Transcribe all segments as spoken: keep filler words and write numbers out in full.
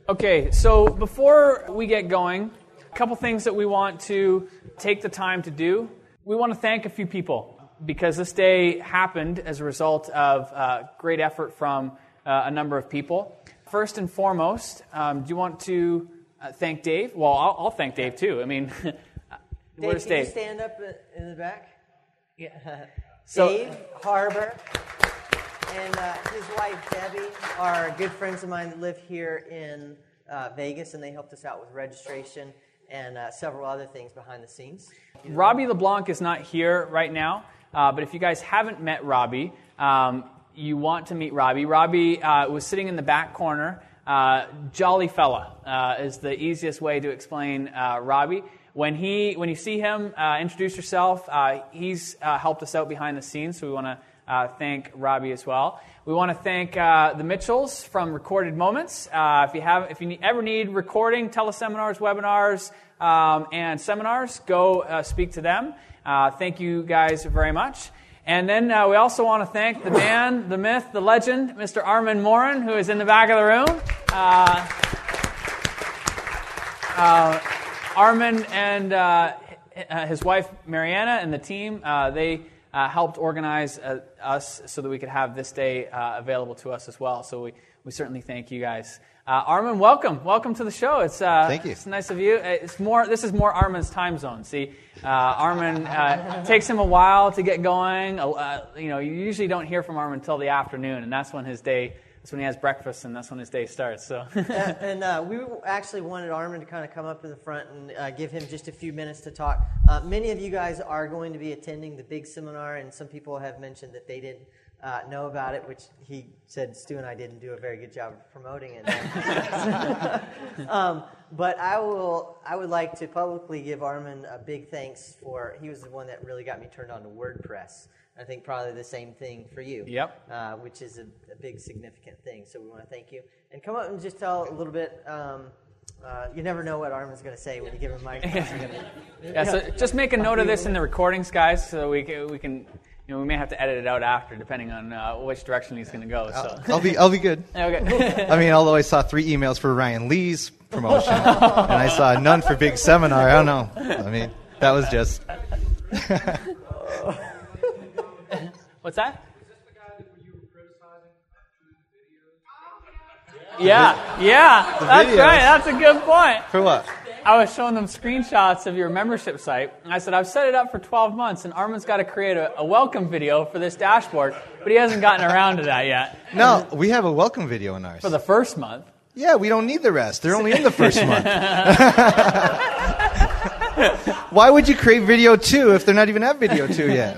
Okay, so before we get going, a couple things that we want to take the time to do. We want to thank a few people because this day happened as a result of uh, great effort from uh, a number of people. First and foremost, um, do you want to uh, thank Dave? Well, I'll, I'll thank Dave too. I mean, where's Dave? Can Dave? you stand up in the back? Yeah. So, Dave Harbor and uh, his wife Debbie are good friends of mine that live here in uh, Vegas, and they helped us out with registration and uh, several other things behind the scenes. Robbie LeBlanc is not here right now, uh, but if you guys haven't met Robbie, um, you want to meet Robbie. Robbie uh, was sitting in the back corner. Uh, jolly fella uh, is the easiest way to explain uh, Robbie. When he, when you see him, uh, introduce yourself. Uh, he's uh, helped us out behind the scenes, so we want to uh, thank Robbie as well. We want to thank uh, the Mitchells from Recorded Moments. Uh, if you have, if you need, ever need recording, teleseminars, webinars, um, and seminars, go uh, speak to them. Uh, thank you guys very much. And then uh, we also want to thank the man, the myth, the legend, Mister Armin Morin, who is in the back of the room. Uh, uh, Armin and uh, his wife, Mariana, and the team, uh, they uh, helped organize uh, us so that we could have this day uh, available to us as well. So we, we certainly thank you guys. Uh, Armin, welcome. Welcome to the show. It's uh, Thank you. It's nice of you. It's more. This is more Armin's time zone. See, uh, Armin uh, takes him a while to get going. Uh, you know, you usually don't hear from Armin until the afternoon, and that's when his day. That's when he has breakfast, and that's when his day starts. So, uh, and uh, we actually wanted Armin to kind of come up to the front and uh, give him just a few minutes to talk. Uh, many of you guys are going to be attending the big seminar, and some people have mentioned that they didn't uh, know about it, which he said Stu and I didn't do a very good job of promoting it. um, but I will. I would like to publicly give Armin a big thanks for. He was the one that really got me turned on to WordPress. I think probably the same thing for you. Yep. Uh, which is a, a big significant thing. So we want to thank you. And come up and just tell a little bit. Um, uh, you never know what Armin's going to say when you give him a microphone. yeah. So just make a note of this in the recordings, guys, so we can, we can. You know, we may have to edit it out after, depending on uh, which direction he's going to go. So I'll, I'll be I'll be good. Okay. I mean, although I saw three emails for Ryan Lee's promotion, and I saw none for Big Seminar. I don't know. I mean, that was just. What's that? Is this the guy that you were criticizing the videos? Yeah, yeah, The that's videos. right. That's a good point. For what? I was showing them screenshots of your membership site, and I said, I've set it up for twelve months, and Armin's got to create a, a welcome video for this dashboard, but he hasn't gotten around to that yet. No, we have a welcome video in ours. For the first month. Yeah, we don't need the rest. They're only in the first month. Why would you create video two if they're not even at video two yet?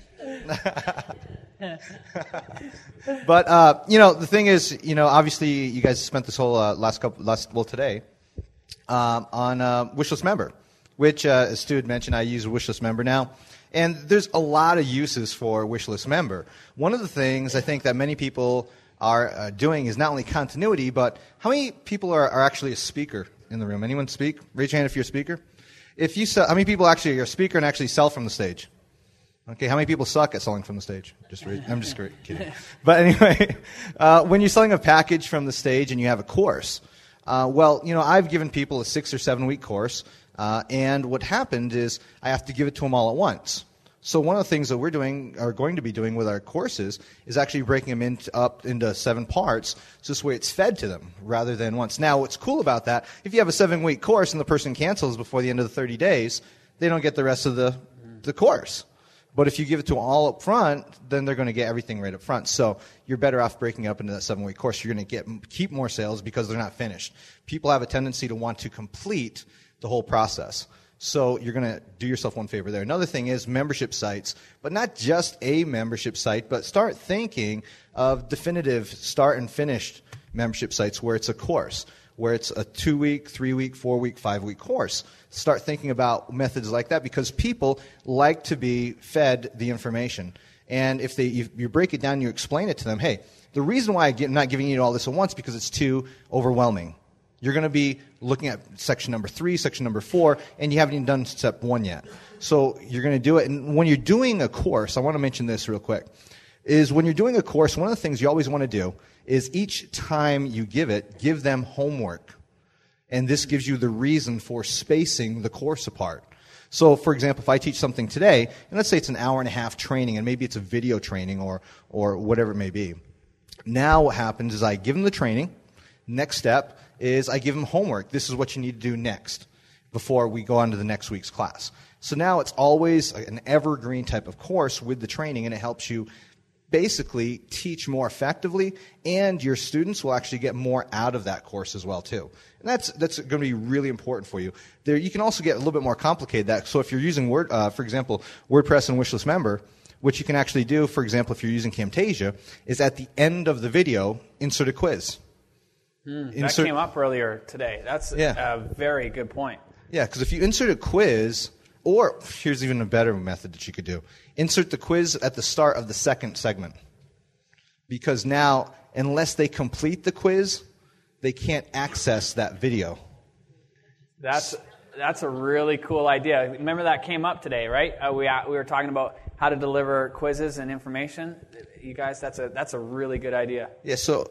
But uh, you know, the thing is, you know, obviously you guys spent this whole uh, last couple, last well today, um, on uh, Wishlist Member, which, uh, as Stu had mentioned, I use Wishlist Member now, and there's a lot of uses for Wishlist Member. One of the things I think that many people are uh, doing is not only continuity, but how many people are, are actually a speaker in the room? Anyone speak? Raise your hand if you're a speaker. If you sell, how many people actually are a speaker and actually sell from the stage? Okay, how many people suck at selling from the stage? Just re- I'm just kidding. But anyway, uh, when you're selling a package from the stage and you have a course, uh, well, you know, I've given people a six or seven week course, uh, and what happened is I have to give it to them all at once. So one of the things that we're doing, are going to be doing with our courses, is actually breaking them into, up into seven parts, so this way it's fed to them rather than once. Now, what's cool about that, if you have a seven week course and the person cancels before the end of the thirty days, they don't get the rest of the, the course. But if you give it to them all up front, then they're going to get everything right up front. So you're better off breaking up into that seven-week course. You're going to get keep more sales because they're not finished. People have a tendency to want to complete the whole process. So you're going to do yourself one favor there. Another thing is membership sites, but not just a membership site, but start thinking of definitive start and finished membership sites where it's a course, where it's a two-week, three-week, four-week, five-week course. Start thinking about methods like that because people like to be fed the information. And if they, you, you break it down and you explain it to them, hey, the reason why I'm not giving you all this at once is because it's too overwhelming. You're going to be looking at section number three, section number four, and you haven't even done step one yet. So you're going to do it. And when you're doing a course, I want to mention this real quick. is when you're doing a course, one of the things you always want to do is each time you give it, give them homework. And this gives you the reason for spacing the course apart. So, for example, if I teach something today, and let's say it's an hour and a half training, and maybe it's a video training or, or whatever it may be. Now what happens is I give them the training. Next step is I give them homework. This is what you need to do next before we go on to the next week's class. So now it's always an evergreen type of course with the training, and it helps you basically teach more effectively, and your students will actually get more out of that course as well too. And that's that's going to be really important for you. There, you can also get a little bit more complicated. That so if you're using Word, uh, for example, WordPress and Wishlist Member, what you can actually do, for example, if you're using Camtasia, is at the end of the video insert a quiz. Hmm, insert, that came up earlier today. That's yeah. a very good point. Yeah, because if you insert a quiz, or here's even a better method that you could do. Insert the quiz at the start of the second segment. Because now, unless they complete the quiz, they can't access that video. That's that's a really cool idea. Remember that came up today, right? Uh, we we were talking about how to deliver quizzes and information. You guys, that's a that's a really good idea. Yeah, so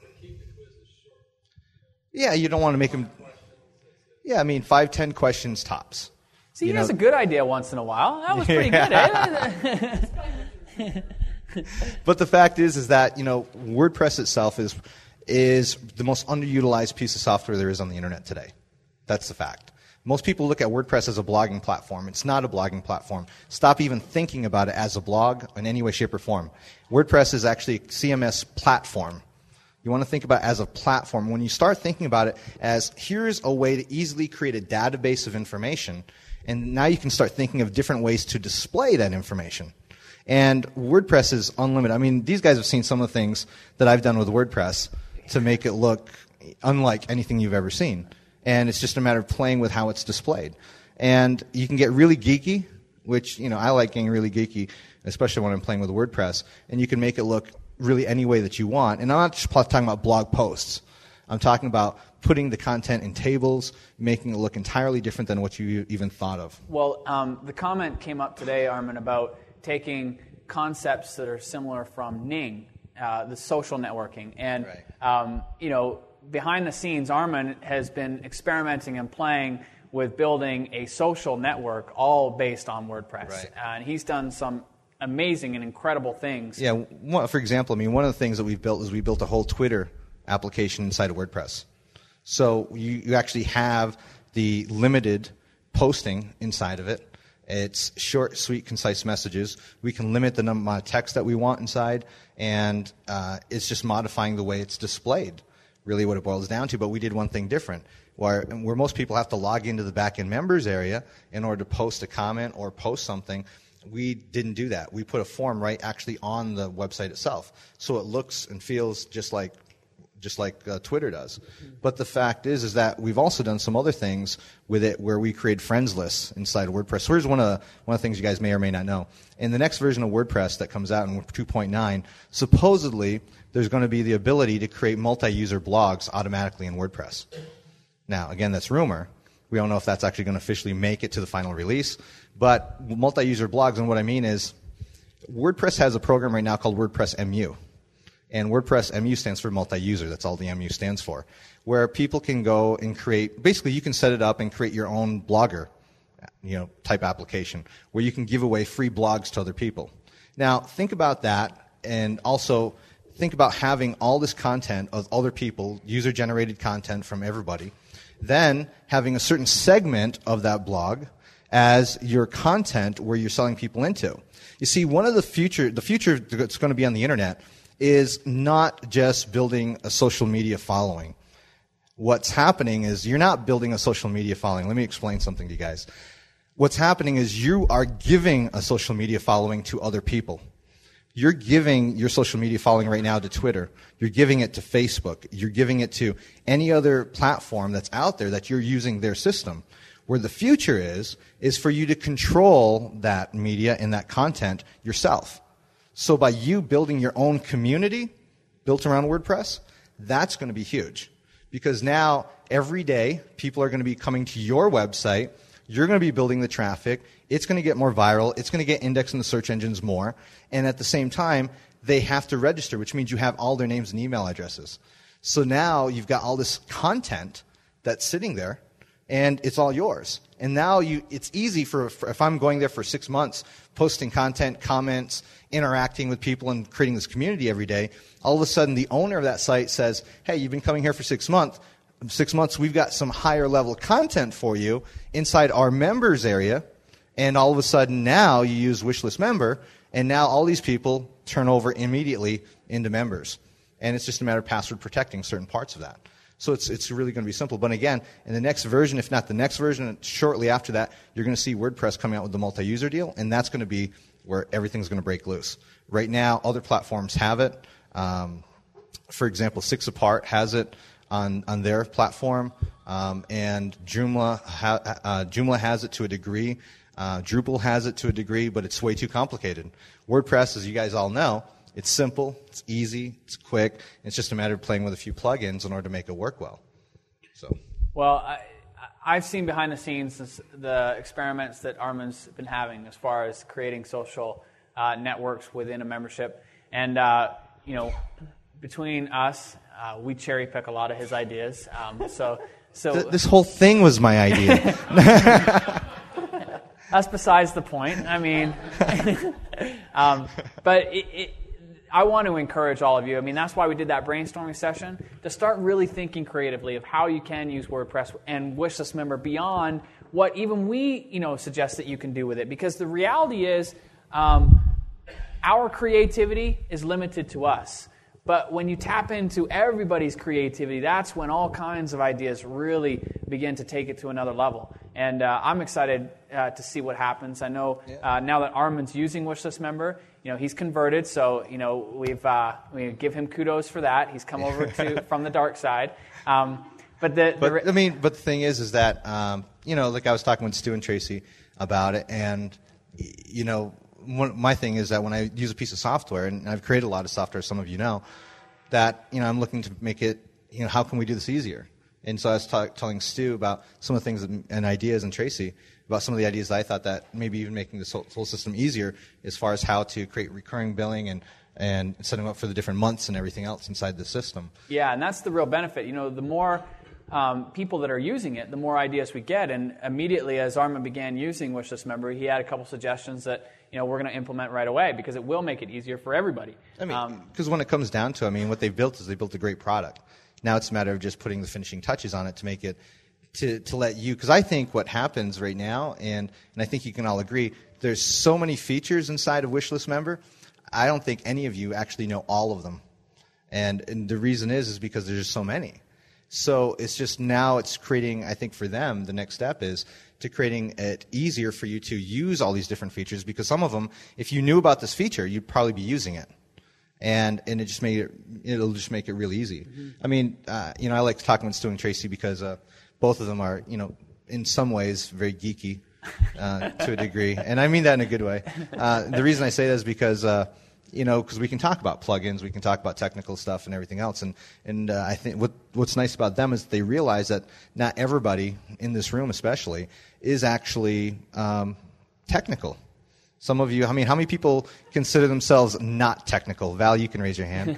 yeah, you don't want to make them. Yeah, I mean, five, ten questions tops. See, you he know, has a good idea once in a while. That was pretty good, eh? But the fact is, is that, you know, WordPress itself is is the most underutilized piece of software there is on the internet today. That's the fact. Most people look at WordPress as a blogging platform. It's not a blogging platform. Stop even thinking about it as a blog in any way, shape, or form. WordPress is actually a C M S platform. You want to think about it as a platform. When you start thinking about it as here's a way to easily create a database of information, and now you can start thinking of different ways to display that information. And WordPress is unlimited. I mean, these guys have seen some of the things that I've done with WordPress to make it look unlike anything you've ever seen. And it's just a matter of playing with how it's displayed. And you can get really geeky, which, you know, I like getting really geeky, especially when I'm playing with WordPress. And you can make it look really any way that you want. And I'm not just talking about blog posts. I'm talking about putting the content in tables, making it look entirely different than what you even thought of. Well, um, the comment came up today, Armin, about taking concepts that are similar from Ning, uh, the social networking. And, right. um, you know, behind the scenes, Armin has been experimenting and playing with building a social network all based on WordPress. Right. Uh, and he's done some amazing and incredible things. Yeah, one, for example, I mean, one of the things that we've built is we built a whole Twitter application inside of WordPress. So you, you actually have the limited posting inside of it. It's short, sweet, concise messages. We can limit the number of text that we want inside, and uh, it's just modifying the way it's displayed, really what it boils down to. But we did one thing different, where, where most people have to log into the back-end members area in order to post a comment or post something. We didn't do that. We put a form right actually on the website itself, so it looks and feels just like just like uh, Twitter does. But the fact is, is that we've also done some other things with it where we create friends lists inside of WordPress. So here's one of the, one of the things you guys may or may not know. In the next version of WordPress that comes out in two point nine, supposedly there's going to be the ability to create multi-user blogs automatically in WordPress. Now, again, that's rumor. We don't know if that's actually going to officially make it to the final release. But multi-user blogs, and what I mean is WordPress has a program right now called WordPress M U. And WordPress M U stands for multi-user. That's all the M U stands for. Where people can go and create, basically you can set it up and create your own Blogger, you know, type application where you can give away free blogs to other people. Now, think about that, and also think about having all this content of other people, user-generated content from everybody, then having a certain segment of that blog as your content where you're selling people into. You see, one of the future, the future that's going to be on the internet is not just building a social media following. What's happening is you're not building a social media following. Let me explain something to you guys. What's happening is you are giving a social media following to other people. You're giving your social media following right now to Twitter. You're giving it to Facebook. You're giving it to any other platform that's out there that you're using their system. Where the future is, is for you to control that media and that content yourself. So by you building your own community built around WordPress, that's going to be huge. Because now, every day, people are going to be coming to your website. You're going to be building the traffic. It's going to get more viral. It's going to get indexed in the search engines more. And at the same time, they have to register, which means you have all their names and email addresses. So now you've got all this content that's sitting there, and it's all yours. And now you, it's easy for, for if I'm going there for six months, posting content, comments, interacting with people, and creating this community every day. All of a sudden, the owner of that site says, "Hey, you've been coming here for six months. Six months, we've got some higher level content for you inside our members area." And all of a sudden, now you use Wishlist Member, and now all these people turn over immediately into members. And it's just a matter of password protecting certain parts of that. So it's it's really going to be simple. But again, in the next version, if not the next version, shortly after that, you're going to see WordPress coming out with the multi-user deal, and that's going to be where everything's going to break loose. Right now, other platforms have it. Um, for example, Six Apart has it on, on their platform, um, and Joomla, ha, uh, Joomla has it to a degree. Uh, Drupal has it to a degree, but it's way too complicated. WordPress, as you guys all know, it's simple, it's easy, it's quick. It's just a matter of playing with a few plugins in order to make it work well. So, well, I, I've seen behind the scenes this, the experiments that Armin's been having as far as creating social uh, networks within a membership, and uh, you know, between us, uh, we cherry pick a lot of his ideas. Um, so, so Th- this whole thing was my idea. That's besides the point. I mean, um, but it, it, I want to encourage all of you. I mean, that's why we did that brainstorming session, to start really thinking creatively of how you can use WordPress and Wishlist Member beyond what even we, you know, suggest that you can do with it. Because the reality is, um, our creativity is limited to us. But when you tap into everybody's creativity, that's when all kinds of ideas really begin to take it to another level. And uh, I'm excited uh, to see what happens. I know uh, now that Armin's using Wishlist Member, you know, he's converted. So, you know, we've uh, we give him kudos for that. He's come over to from the dark side. Um, but the, but the I mean, but the thing is, is that um, you know, like I was talking with Stu and Tracy about it, and you know. One, my thing is that when I use a piece of software, and I've created a lot of software, some of you know, that you know I'm looking to make it, you know, how can we do this easier? And so I was ta- telling Stu about some of the things that, and ideas, and Tracy about some of the ideas that I thought that maybe even making this whole, whole system easier as far as how to create recurring billing and and setting up for the different months and everything else inside the system. Yeah, and that's the real benefit. You know, the more Um, people that are using it, the more ideas we get. And immediately, as Armin began using Wishlist Member, he had a couple suggestions that you know we're going to implement right away because it will make it easier for everybody. I mean, because um, when it comes down to, I mean, what they've built is they built a great product. Now it's a matter of just putting the finishing touches on it to make it to to let you. Because I think what happens right now, and and I think you can all agree, there's so many features inside of Wishlist Member. I don't think any of you actually know all of them, and and the reason is is because there's just so many. So it's just now it's creating, I think for them, the next step is to creating it easier for you to use all these different features, because some of them, if you knew about this feature, you'd probably be using it. And and it just made it, it'll just make it really easy. Mm-hmm. I mean, uh, you know, I like talking with Stu and Tracy because uh, both of them are, you know, in some ways very geeky uh, to a degree. And I mean that in a good way. Uh, the reason I say that is because uh, you know, because we can talk about plugins, we can talk about technical stuff and everything else. And, and uh, I think what, what's nice about them is they realize that not everybody in this room especially is actually um, technical. Some of you, I mean, how many people consider themselves not technical? Val, you can raise your hand.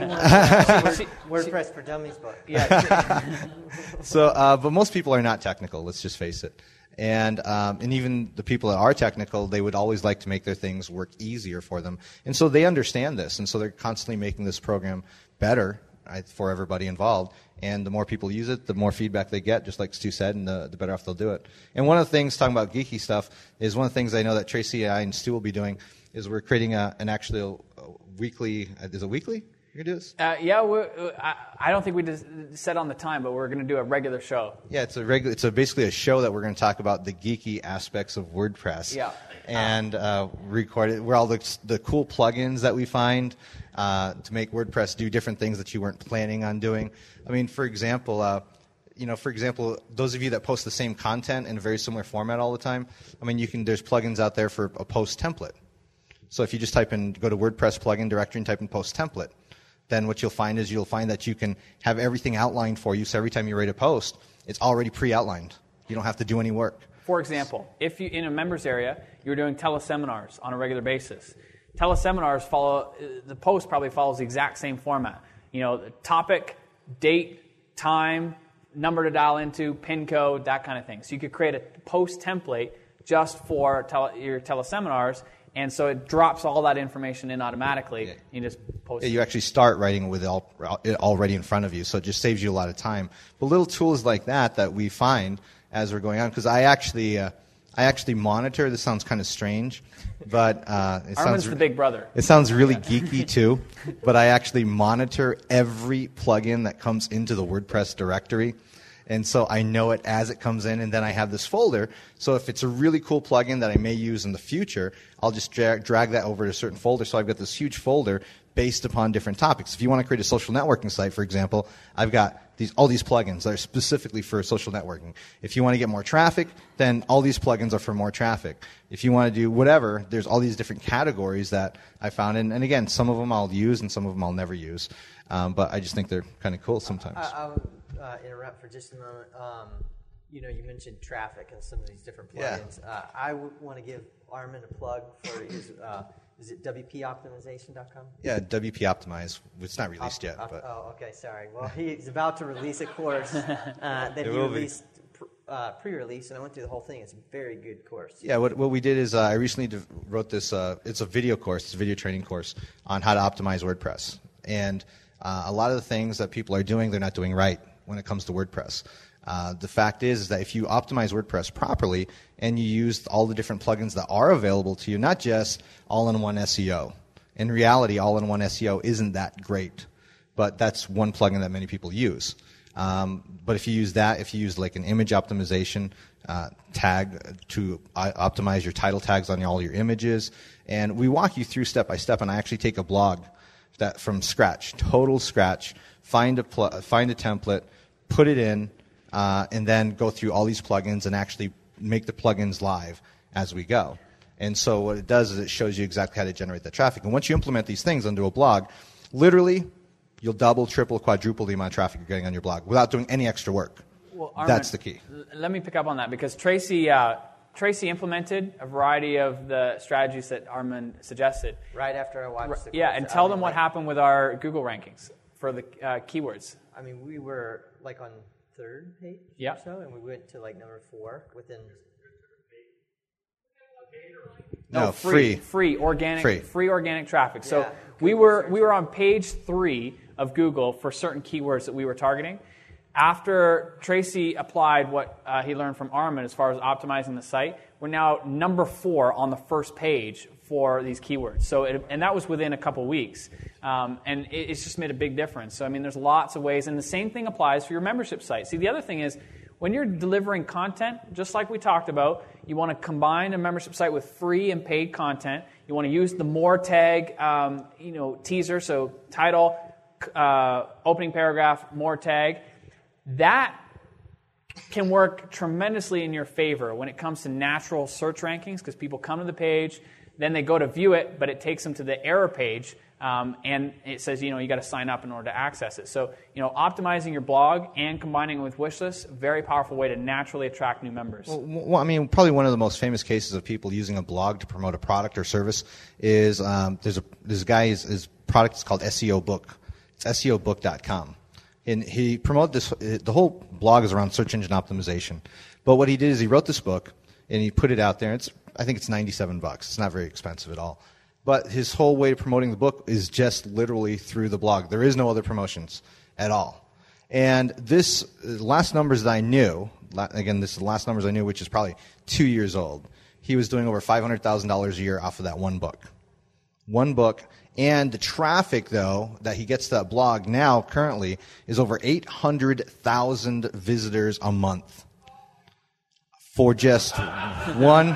WordPress for Dummies book. Yeah. so, uh, but most people are not technical, let's just face it. And um, and even the people that are technical, they would always like to make their things work easier for them. And so they understand this, and so they're constantly making this program better right, for everybody involved. And the more people use it, the more feedback they get, just like Stu said, and the, the better off they'll do it. And one of the things, talking about geeky stuff, is one of the things I know that Tracy, I, and Stu will be doing is we're creating a, an actual weekly, is it weekly? You're going to do this? Uh, yeah, we're, I, I don't think we just set on the time, but we're going to do a regular show. Yeah, it's a regular. It's a, basically a show that we're going to talk about the geeky aspects of WordPress. Yeah. And uh, record it. Where all the the cool plugins that we find uh, to make WordPress do different things that you weren't planning on doing. I mean, for example, uh, you know, for example, those of you that post the same content in a very similar format all the time. I mean, you can. There's plugins out there for a post template. So if you just type in, go to WordPress plugin directory and type in post template. Then what you'll find is you'll find that you can have everything outlined for you. So every time you write a post, it's already pre-outlined. You don't have to do any work. For example, if you in a members area, you're doing teleseminars on a regular basis, teleseminars follow, the post probably follows the exact same format. You know, the topic, date, time, number to dial into, pin code, that kind of thing. So you could create a post template just for tele, your teleseminars, and so it drops all that information in automatically. Yeah. You just post Yeah, it. you actually start writing with it, all, it already in front of you, so it just saves you a lot of time. But little tools like that that we find as we're going on, because I actually, uh, I actually monitor. This sounds kind of strange, but uh, it Armin's sounds the big brother. It sounds really geeky too, but I actually monitor every plugin that comes into the WordPress directory. And so I know it as it comes in, and then I have this folder. So if it's a really cool plugin that I may use in the future, I'll just drag, drag that over to a certain folder. So I've got this huge folder based upon different topics. If you want to create a social networking site, for example, I've got these all these plugins that are specifically for social networking. If you want to get more traffic, then all these plugins are for more traffic. If you want to do whatever, there's all these different categories that I found. And, and again, some of them I'll use and some of them I'll never use. Um, but I just think they're kind of cool sometimes. I, I would uh, interrupt for just a moment. Um, you know, you mentioned traffic and some of these different plugins. Yeah. Uh, I would want to give Armin a plug for his, uh, is it W P optimization dot com? Yeah, W P Optimize. It's not released yet. Op- but oh, okay, sorry. Well, he's about to release a course uh, that It he will be. released pr- uh, pre-release, and I went through the whole thing. It's a very good course. Yeah, what what we did is uh, I recently de- wrote this. Uh, it's a video course, it's a video training course on how to optimize WordPress. And uh, a lot of the things that people are doing, they're not doing right when it comes to WordPress. Uh, the fact is, is that if you optimize WordPress properly and you use all the different plugins that are available to you, not just all-in-one S E O. In reality, all-in-one S E O isn't that great, but that's one plugin that many people use. Um, but if you use that, if you use like an image optimization uh, tag to uh, optimize your title tags on all your images, and we walk you through step by step, and I actually take a blog that from scratch, total scratch, find a pl- find a template, put it in, uh, and then go through all these plugins and actually make the plugins live as we go. And so what it does is it shows you exactly how to generate that traffic. And once you implement these things onto a blog, literally, you'll double, triple, quadruple the amount of traffic you're getting on your blog without doing any extra work. Well, Armin, that's the key. L- let me pick up on that because Tracy uh, Tracy implemented a variety of the strategies that Armin suggested. Right after I watched the Yeah, course. and I tell mean, them what like, happened with our Google rankings for the uh, keywords. I mean, we were like on third page Yeah. or so, and we went to like number four within. No, free, free. free organic, Free. free organic traffic. So Yeah, we Google were search. we were on page three of Google for certain keywords that we were targeting. After Tracy applied what uh, he learned from Armin as far as optimizing the site, we're now number four on the first page for these keywords. So, it, and that was within a couple weeks, um, and it, it's just made a big difference. So, I mean, there's lots of ways, and the same thing applies for your membership site. See, the other thing is, when you're delivering content, just like we talked about, you want to combine a membership site with free and paid content. You want to use the more tag, um, you know, teaser, so title, uh, opening paragraph, more tag. That can work tremendously in your favor when it comes to natural search rankings because people come to the page, then they go to view it, but it takes them to the error page, um, and it says, you know, you got to sign up in order to access it. So, you know, optimizing your blog and combining it with wish lists, very powerful way to naturally attract new members. Well, well, I mean, probably one of the most famous cases of people using a blog to promote a product or service is um, there's a this guy his, his product is called S E O Book. It's S E O book dot com. And he promoted this, the whole blog is around search engine optimization. But what he did is he wrote this book, and he put it out there. It's, I think it's ninety-seven bucks. It's not very expensive at all. But his whole way of promoting the book is just literally through the blog. There is no other promotions at all. And this, the last numbers that I knew, again, this is the last numbers I knew, which is probably two years old, he was doing over five hundred thousand dollars a year off of that one book. One book. And the traffic, though, that he gets to that blog now currently is over eight hundred thousand visitors a month for just one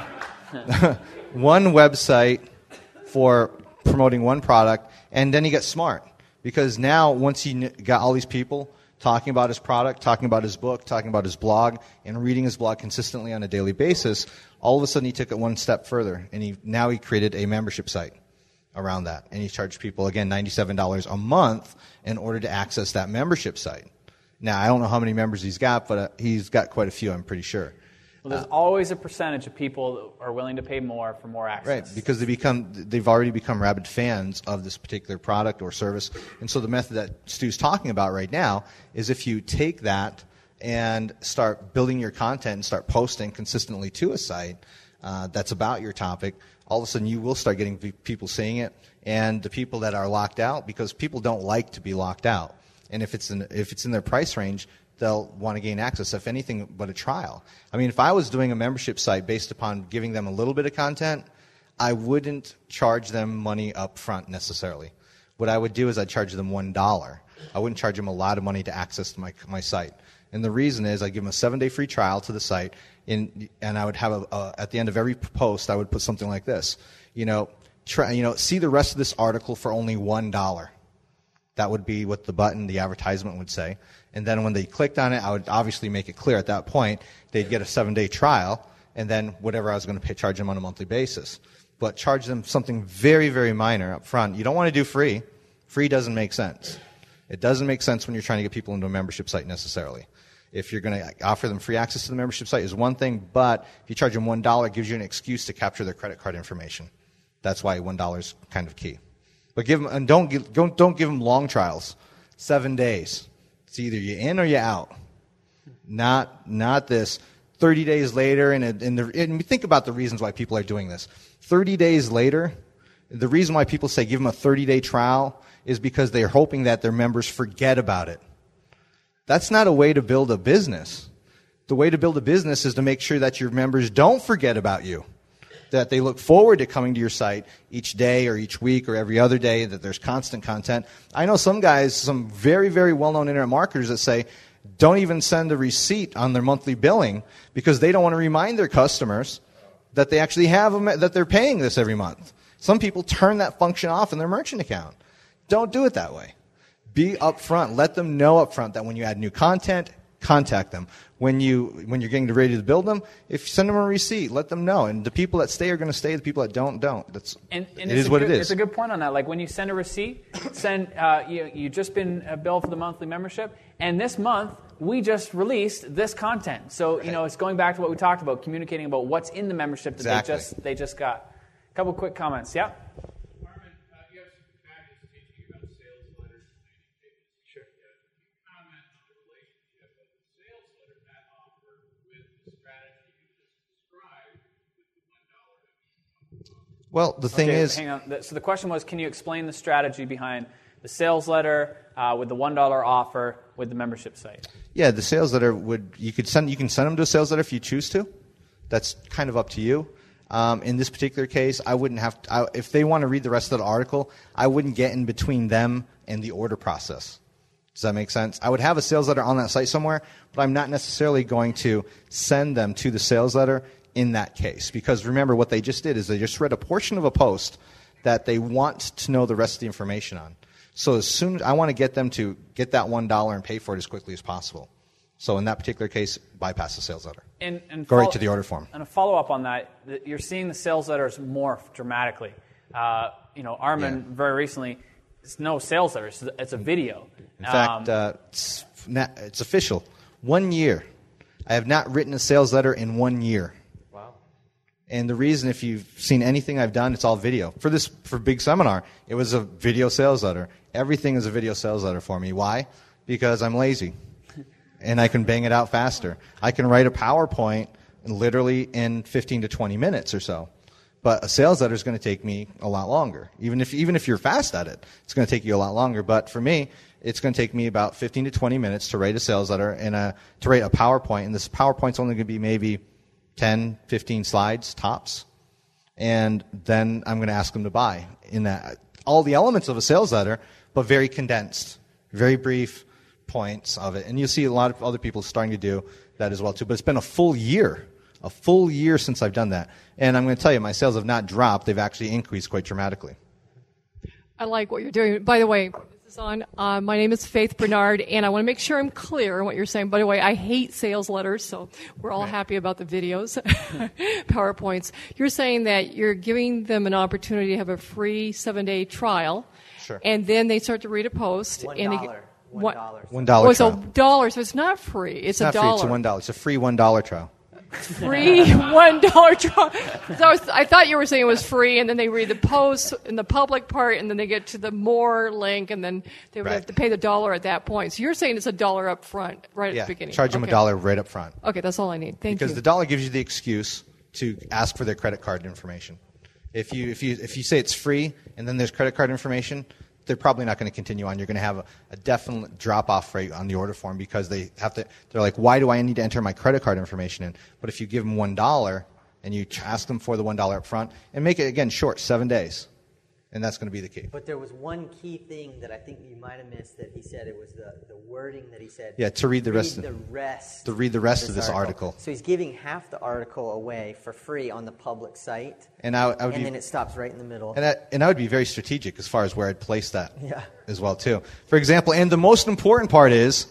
one website for promoting one product. And then he gets smart because now once he got all these people talking about his product, talking about his book, talking about his blog, and reading his blog consistently on a daily basis, all of a sudden he took it one step further, and he now he created a membership site around that. And he charged people, again, ninety-seven dollars a month in order to access that membership site. Now, I don't know how many members he's got, but uh, he's got quite a few, I'm pretty sure. Well, there's uh, always a percentage of people that are willing to pay more for more access. Right, because they become, they've already become rabid fans of this particular product or service. And so the method that Stu's talking about right now is if you take that and start building your content and start posting consistently to a site uh, that's about your topic, all of a sudden you will start getting people seeing it. And the people that are locked out, because people don't like to be locked out. And if it's in, if it's in their price range, they'll want to gain access, if anything but a trial. I mean, if I was doing a membership site based upon giving them a little bit of content, I wouldn't charge them money up front necessarily. What I would do is I'd charge them one dollar. I wouldn't charge them a lot of money to access my my site. And the reason is I give them a seven-day free trial to the site, in, and I would have a, a, at the end of every post, I would put something like this. You know, try, you know, see the rest of this article for only one dollar. That would be what the button, the advertisement would say. And then when they clicked on it, I would obviously make it clear at that point they'd get a seven-day trial, and then whatever I was going to pay, charge them on a monthly basis. But charge them something very, very minor up front. You don't want to do free. Free doesn't make sense. It doesn't make sense when you're trying to get people into a membership site necessarily. If you're going to offer them free access to the membership site is one thing, but if you charge them one dollar, it gives you an excuse to capture their credit card information. That's why one dollar is kind of key. But give them, and don't give, don't, don't give them long trials. Seven days. It's either you're in or you're out. Not, not this. Thirty days later, and, and, the, and think about the reasons why people are doing this. Thirty days later, the reason why people say give them a thirty-day trial is because they're hoping that their members forget about it. That's not a way to build a business. The way to build a business is to make sure that your members don't forget about you. That they look forward to coming to your site each day or each week or every other day, that there's constant content. I know some guys, some very, very well-known internet marketers that say don't even send a receipt on their monthly billing because they don't want to remind their customers that they actually have them, that they're paying this every month. Some people turn that function off in their merchant account. Don't do it that way. Be upfront. Let them know upfront that when you add new content, contact them. When you when you're getting ready to build them, if you send them a receipt, let them know. And the people that stay are going to stay. The people that don't don't. That's and, and it is what good, it is. It's a good point on that. Like when you send a receipt, send uh, you you just been a bill for the monthly membership, and this month we just released this content. So right. you know it's going back to what we talked about, communicating about what's in the membership that exactly. they just they just got. A couple quick comments. Yeah. Well, the thing okay, is... Hang on. So the question was, can you explain the strategy behind the sales letter uh, with the one dollar offer with the membership site? Yeah, the sales letter would... You could send you can send them to a sales letter if you choose to. That's kind of up to you. Um, in this particular case, I wouldn't have... To, I, if they want to read the rest of the article, I wouldn't get in between them and the order process. Does that make sense? I would have a sales letter on that site somewhere, but I'm not necessarily going to send them to the sales letter in that case. Because remember, what they just did is they just read a portion of a post that they want to know the rest of the information on. So as soon as I want to get them to get that one dollar and pay for it as quickly as possible. So in that particular case, bypass the sales letter. And, and Go follow, right to the order form. And a follow-up on that, you're seeing the sales letters morph dramatically. Uh, you know, Armin yeah. very recently, it's no sales letter, it's, it's a video. In fact, um, uh, it's, not, it's official. One year. I have not written a sales letter in one year. And the reason, if you've seen anything I've done, it's all video. For this, for Big Seminar, it was a video sales letter. Everything is a video sales letter for me. Why? Because I'm lazy. And I can bang it out faster. I can write a PowerPoint literally in fifteen to twenty minutes or so. But a sales letter is going to take me a lot longer. Even if, even if you're fast at it, it's going to take you a lot longer. But for me, it's going to take me about fifteen to twenty minutes to write a sales letter and a, to write a PowerPoint. And this PowerPoint's only going to be maybe ten, fifteen slides tops, and then I'm going to ask them to buy in that all the elements of a sales letter, but very condensed, very brief points of it. And you'll see a lot of other people starting to do that as well too. But it's been a full year, a full year since I've done that, and I'm going to tell you, my sales have not dropped; they've actually increased quite dramatically. I like what you're doing. By the way, this is on. Uh, my name is Faith Bernard, and I want to make sure I'm clear on what you're saying. By the way, I hate sales letters, so we're all right. happy about the videos, PowerPoints. You're saying that you're giving them an opportunity to have a free seven-day trial, sure. and then they start to read a post. One and dollar. They, one dollar. One dollar. Oh, it's a dollar, so it's not free. It's, it's a not dollar. Free, it's a one dollar. It's a free one dollar trial. free one dollar draw. So I, was, I thought you were saying it was free, and then they read the post in the public part, and then they get to the more link, and then they would Right. have to pay the dollar at that point. So you're saying it's a dollar up front, right Yeah, at the beginning. charge them okay. a dollar right up front. Okay, that's all I need. Thank Because you. the dollar gives you the excuse to ask for their credit card information. If you if you if you say it's free and then there's credit card information, they're probably not going to continue on. You're going to have a, a definite drop off rate on the order form because they have to. They're like, why do I need to enter my credit card information in? But if you give them one dollar and you ask them for the one dollar up front and make it again short, seven days, and that's going to be the key. But there was one key thing that I think you might have missed that he said. It was the, the wording that he said. Yeah, to read the rest Read of- the rest. to read the rest of this article. So he's giving half the article away for free on the public site, And I, I would and be, then it stops right in the middle. And I, and I would be very strategic as far as where I'd place that Yeah. as well, too. For example, and the most important part is,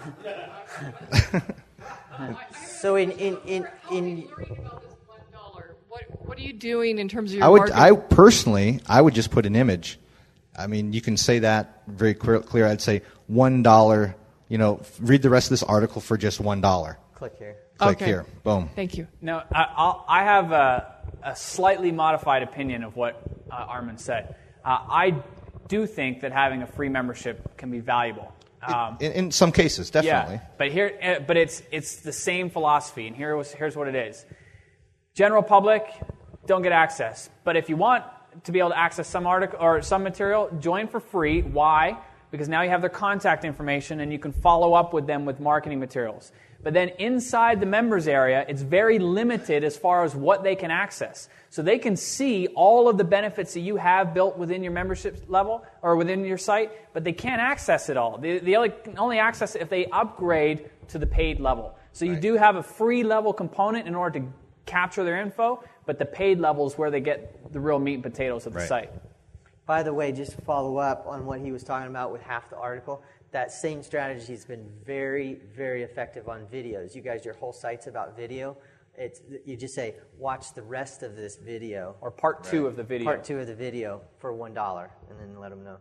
So in in in, in What, what are you doing in terms of your I would, marketing? I personally, I would just put an image. I mean, you can say that very clear. clear. I'd say one dollar, you know, read the rest of this article for just one dollar. click here. Click Okay. here. Boom. Thank you. Now, I, I'll, I have a, a slightly modified opinion of what uh, Armin said. Uh, I do think that having a free membership can be valuable. Um, In, in some cases, definitely. Yeah, but here, uh, but it's it's the same philosophy, and here was here's what it is: general public don't get access, but if you want to be able to access some article or some material, join for free. Why? Because now you have their contact information, and you can follow up with them with marketing materials. But then inside the members area, it's very limited as far as what they can access. So they can see all of the benefits that you have built within your membership level or within your site, but they can't access it all. They, they only can only access it if they upgrade to the paid level. So you Right. do have a free level component in order to capture their info, but the paid level is where they get the real meat and potatoes of the Right. site. By the way, just to follow up on what he was talking about with half the article, that same strategy has been very, very effective on videos. You guys, your whole site's about video. It's you just say, watch the rest of this video, Or part two of the video. part two of the video for one dollar, and then let them know.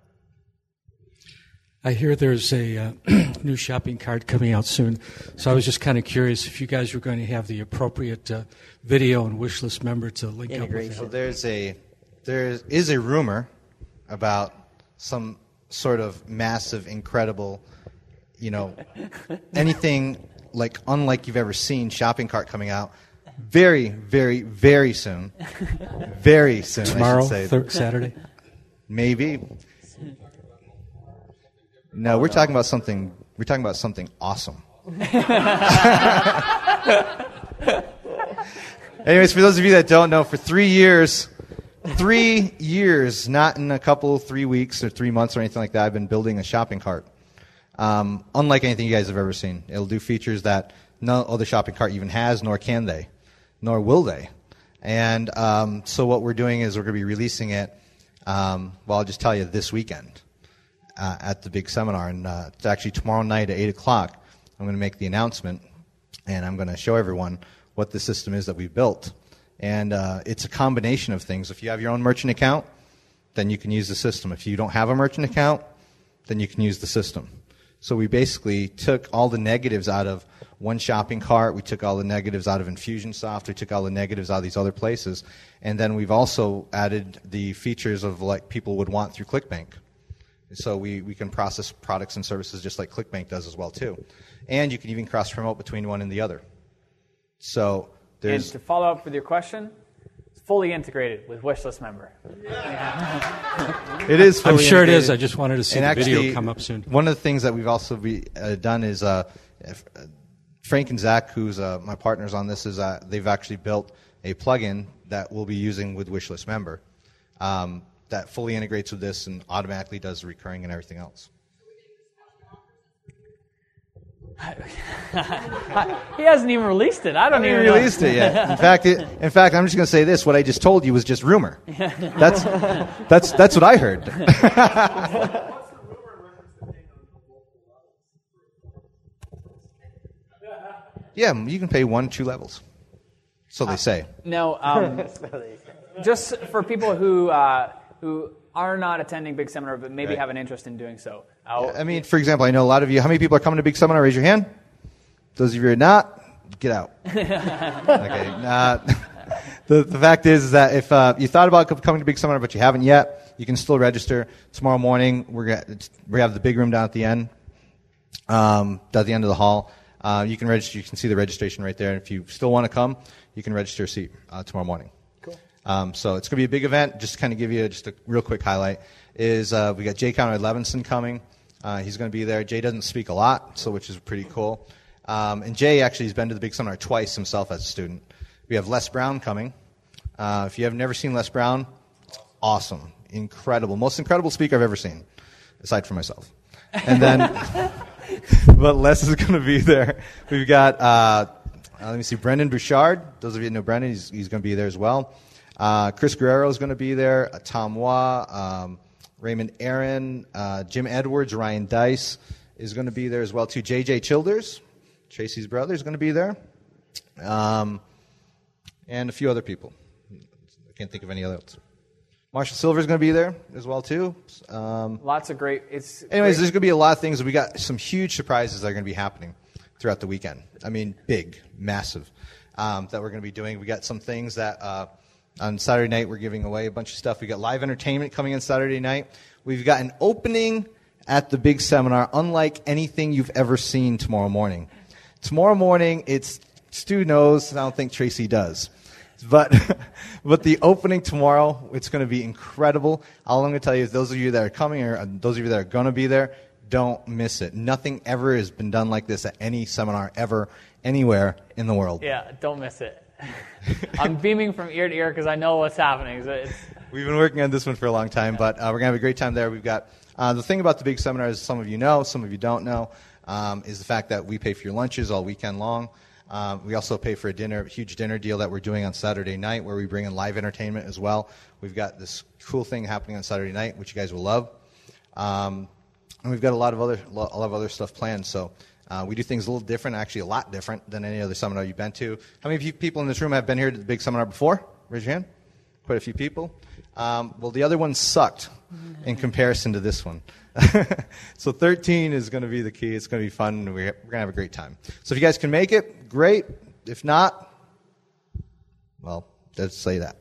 I hear there's a uh, new shopping cart coming out soon, so I was just kind of curious if you guys were going to have the appropriate uh, video and wish list member to link up with Integration. So it. there's a, there is a rumor about some sort of massive, incredible, you know, anything like unlike you've ever seen shopping cart coming out very, very, very soon. Very soon, Tomorrow, I should say. thir- Saturday. Maybe. No, we're talking about something. We're talking about something awesome. Anyways, for those of you that don't know, for three years, three years, not in a couple, three weeks or three months or anything like that, I've been building a shopping cart. Um, unlike anything you guys have ever seen. It'll do features that no other shopping cart even has, nor can they, nor will they. And um, so what we're doing is we're going to be releasing it, um, well, I'll just tell you, this weekend uh, at the big seminar. And uh, it's actually tomorrow night at eight o'clock. I'm going to make the announcement, and I'm going to show everyone what the system is that we've built. And uh, it's a combination of things. If you have your own merchant account, then you can use the system. If you don't have a merchant account, then you can use the system. So we basically took all the negatives out of one shopping cart. We took all the negatives out of Infusionsoft. We took all the negatives out of these other places. And then we've also added the features of like people would want through ClickBank. So we, we can process products and services just like ClickBank does as well too. And you can even cross-promote between one and the other. So And there's... to follow up with your question, it's fully integrated with Wishlist Member. It is I'm fully sure it is. integrated. I just wanted to see And the actually, video come up soon. One of the things that we've also be, uh, done is uh, if, uh, Frank and Zach, who's uh, my partners on this, is uh, they've actually built a plugin that we'll be using with Wishlist Member um, that fully integrates with this and automatically does the recurring and everything else. He hasn't even released it. I don't I even haven't know. released it yet. In fact, it, in fact, I'm just going to say this: what I just told you was just rumor. That's that's that's what I heard. Yeah, you can pay one, two levels. So they say. No, um, just for people who uh, who are not attending Big Seminar but maybe Right. have an interest in doing so. Uh, I mean, for example, I know a lot of you. How many people are coming to Big Seminar? Raise your hand. Those of you who are not, get out. Okay. Uh, the, the fact is, is that if uh, you thought about coming to Big Seminar but you haven't yet, you can still register. Tomorrow morning, we're gonna, we have the big room down at the end, um, at the end of the hall. Uh, you can register. You can see the registration right there. And if you still want to come, you can register a seat uh, tomorrow morning. Cool. Um, so it's going to be a big event. Just to kind of give you just a real quick highlight is uh, we got Jay Conrad Levinson coming. Uh, he's going to be there. Jay doesn't speak a lot, so which is pretty cool. Um, and Jay actually has been to the Big Seminar twice himself as a student. We have Les Brown coming. Uh, if you have never seen Les Brown, it's awesome, incredible, most incredible speaker I've ever seen, aside from myself. And then, but Les is going to be there. We've got, uh, uh, let me see, Brendan Bouchard. Those of you who know Brendan, he's, he's going to be there as well. Uh, Chris Guerrero is going to be there. Uh, Tom Waugh, um, Raymond Aaron, uh, Jim Edwards, Ryan Dice is going to be there as well too. J J Childers, Tracy's brother, is going to be there, um, and a few other people. I can't think of any others. Marshall Silver is going to be there as well too. Um, Lots of great. It's anyways, great. There's going to be a lot of things. We got some huge surprises that are going to be happening throughout the weekend. I mean, big, massive, um, that we're going to be doing. We got some things that uh, on Saturday night we're giving away a bunch of stuff. We got live entertainment coming in Saturday night. We've got an opening at the Big Seminar, unlike anything you've ever seen tomorrow morning. Tomorrow morning, it's Stu knows. I don't think Tracy does. But but the opening tomorrow, it's going to be incredible. All I'm going to tell you is those of you that are coming or those of you that are going to be there, don't miss it. Nothing ever has been done like this at any seminar ever, anywhere in the world. Yeah, don't miss it. I'm beaming from ear to ear because I know what's happening. So it's... We've been working on this one for a long time, but uh, we're going to have a great time there. We've got uh, the thing about the Big Seminar is some of you know, some of you don't know, um, is the fact that we pay for your lunches all weekend long. Um, we also pay for a dinner, a huge dinner deal that we're doing on Saturday night where we bring in live entertainment as well. We've got this cool thing happening on Saturday night, which you guys will love. Um, and we've got a lot of other a lot of other stuff planned. So uh, we do things a little different, actually a lot different than any other seminar you've been to. How many of you people in this room have been here to the Big Seminar before? Raise your hand. Quite a few people. Um, well, the other one sucked in comparison to this one. So thirteen is going to be the key. It's going to be fun. We're, we're going to have a great time. So if you guys can make it, great. If not, well, let's say that.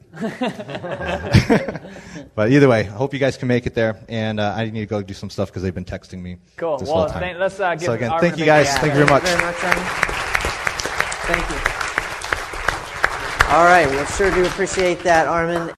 But either way, I hope you guys can make it there. And uh, I need to go do some stuff because they've been texting me. Cool. This Well, whole time. thank, let's uh, give So again, Armin thank a you big guys. hand. Thank you very much. Thank you very much, Armin. Thank you. All right. We sure do appreciate that, Armin.